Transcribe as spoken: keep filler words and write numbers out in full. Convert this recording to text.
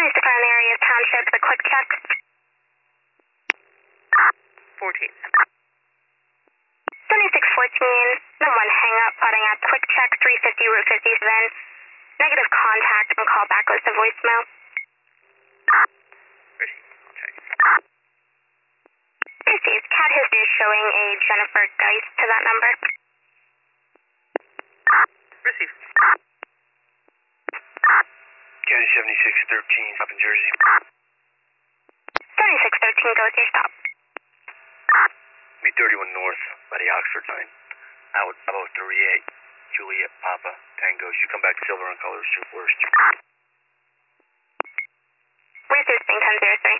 seventy-six around the area of Township, the quick check. fourteen. seventy-six fourteen, then one hang up, plotting out quick check, three fifty, Route fifty-seven. Negative contact and call back goes to voicemail. Receive. I'll check. Received. Cat history is showing a Jennifer Geist to that number. Receive. County seventy-six thirteen, up in Jersey. seventy-six thirteen, go with your stop. B thirty-one North, by the Oxford line. Out about thirty-eight. Juliet, Papa, Tango. Should come back silver on colors, shoot worst. Research being ten zero three.